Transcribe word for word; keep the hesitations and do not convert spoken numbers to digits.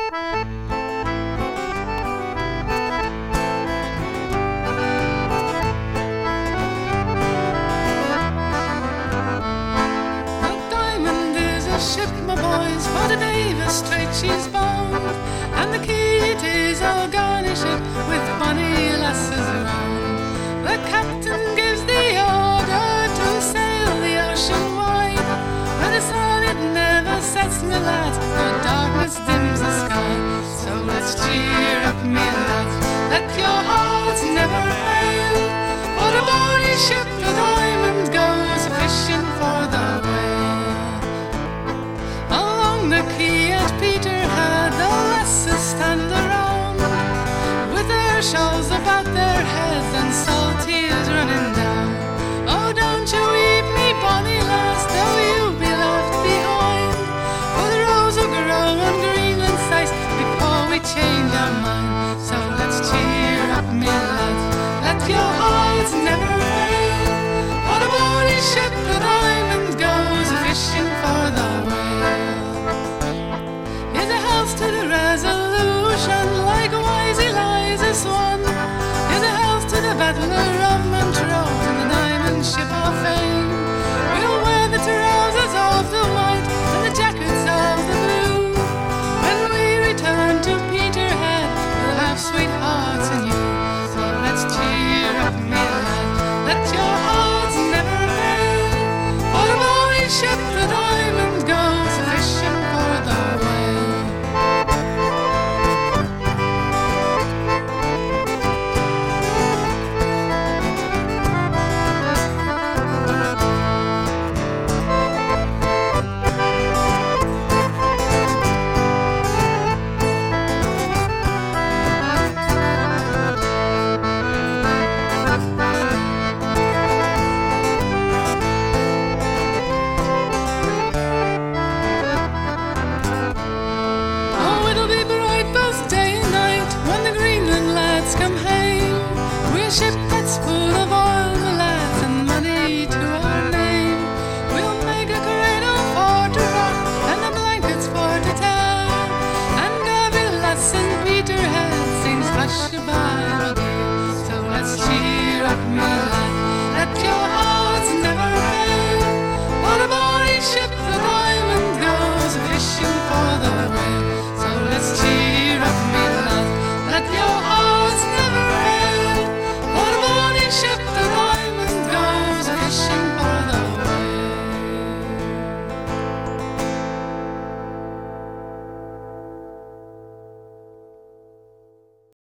Ship, my boys, for the Davis Strait she's bound, and the Keat is all garnished with bonny lasses around. The captain gives the order to sail the ocean wide, where the sun it never sets, me lads, nor darkness dims the sky. So let's cheer up, me lads, let your hearts never fail, for the bonny ship the Diamond goes fishing for the whale. The Quay at Peterhead, the lasses stand around, with their shawls about their heads and salt tears running down. Oh, don't you weep, me bonny lass, though you be left behind, for the rose will grow on Greenland sighs before we change our mind. So let's cheer up, me lads, let your hearts never fail, for the bonny ship